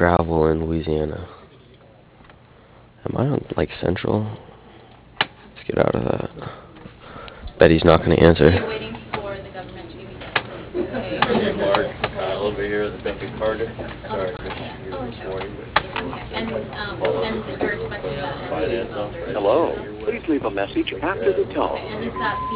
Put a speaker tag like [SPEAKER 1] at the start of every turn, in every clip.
[SPEAKER 1] gravel in Louisiana. Am I on, like, Central? Let's get out of that. Bet he's not going to answer.
[SPEAKER 2] You're waiting for the government to give you guys. Okay.
[SPEAKER 3] Mark, over here at the Bank of Carter. Sorry, missed you this morning.
[SPEAKER 2] And you're expecting that.
[SPEAKER 3] Finance officer.
[SPEAKER 4] Hello. Please leave a message after the tone.
[SPEAKER 2] And is that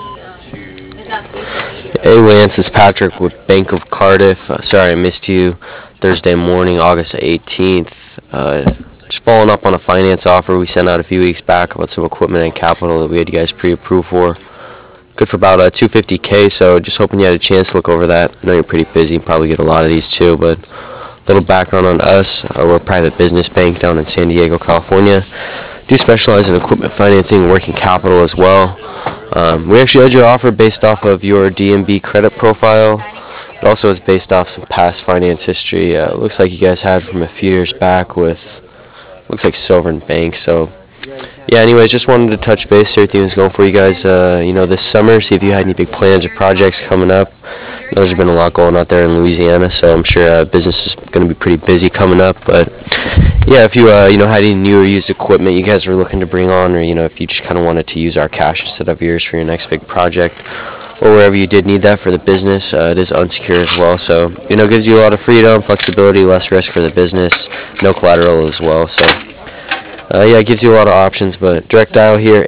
[SPEAKER 2] the
[SPEAKER 1] Hey Lance, it's Patrick with Bank of Cardiff. Sorry I missed you Thursday morning, August 18th. Just following up on a finance offer we sent out a few weeks back about some equipment and capital that we had you guys pre-approved for. Good for about $250K, so just hoping you had a chance to look over that. I know you're pretty busy, probably get a lot of these too, but a little background on us. We're a private business bank down in San Diego, California. Do specialize in equipment financing, working capital as well. We actually had your offer based off of your DMB credit profile. It also is based off some past finance history. Looks like you guys had from a few years back with, looks like Sovereign Bank. So, yeah, anyways, just wanted to touch base, see everything was going for you guys, this summer, see if you had any big plans or projects coming up. I know there's been a lot going out there in Louisiana, so I'm sure business is going to be pretty busy coming up. But, yeah, if you, had any new or used equipment you guys were looking to bring on, or, if you just kind of wanted to use our cash instead of yours for your next big project, or wherever you did need that for the business, it is unsecured as well. So, gives you a lot of freedom, flexibility, less risk for the business, no collateral as well. So, it gives you a lot of options, but direct dial here,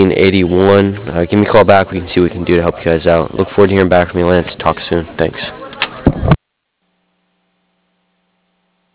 [SPEAKER 1] 858-252-1481. Give me a call back. We can see what we can do to help you guys out. Look forward to hearing back from you, Lance. Talk soon. Thanks.